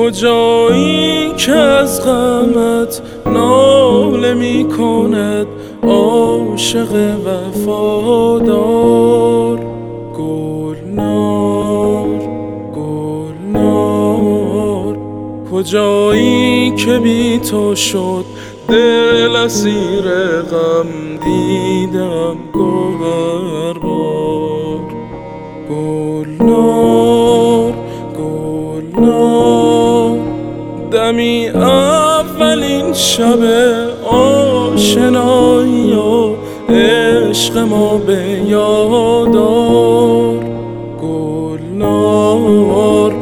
کجایی که از غمت ناله می کند عاشق وفادار؟ گلنار گلنار کجایی که بی تو شد دل اسیر غم دیدم گوهربار؟ گلنار گلنار دمی اولین شب آشنایی و عشق ما به یادار. گلنار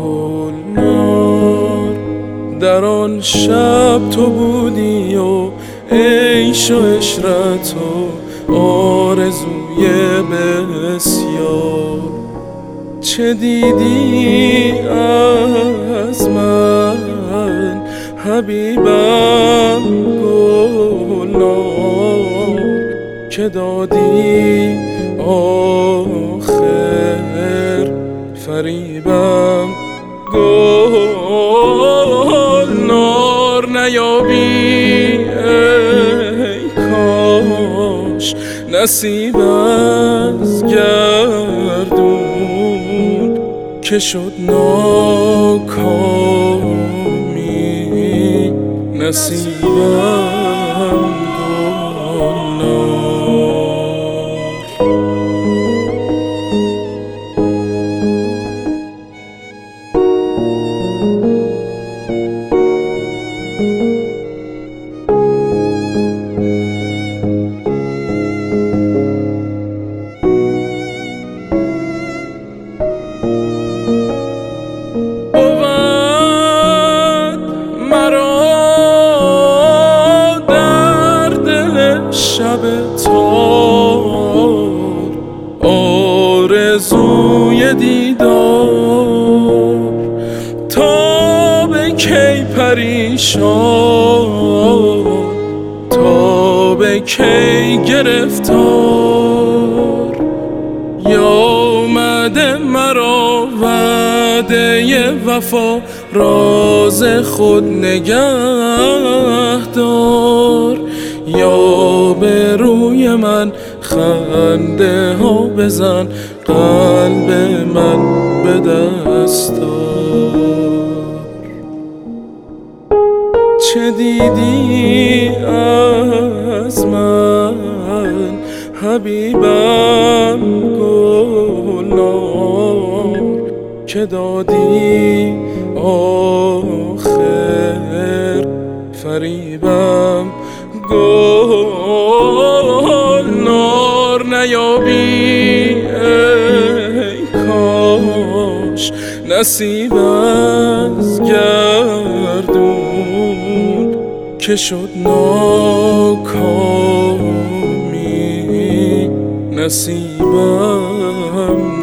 گلنار در آن شب تو بودی و عیش و عشرت و آرزوی بسیار. چه دیدی از من حبیبم گلنار که دادی آخر فریبم گلنار؟ نیابی ای کاش نصیب از گردون که شد ناکامی نصیبم گلنار. شب تار آرزوی دیدار تا به کی پریشان، تا به کی گرفتار؟ یا آمده مرا وعده وفا راز خود نگه دار، یا به روی من خنده ها بزن قلب من به دست دار. چه دیدی از من حبیبم گلنار که دادی آخر فریبم گلنار؟ نیابی ای کاش نصیب از گردون که شد ناکامی نصیبم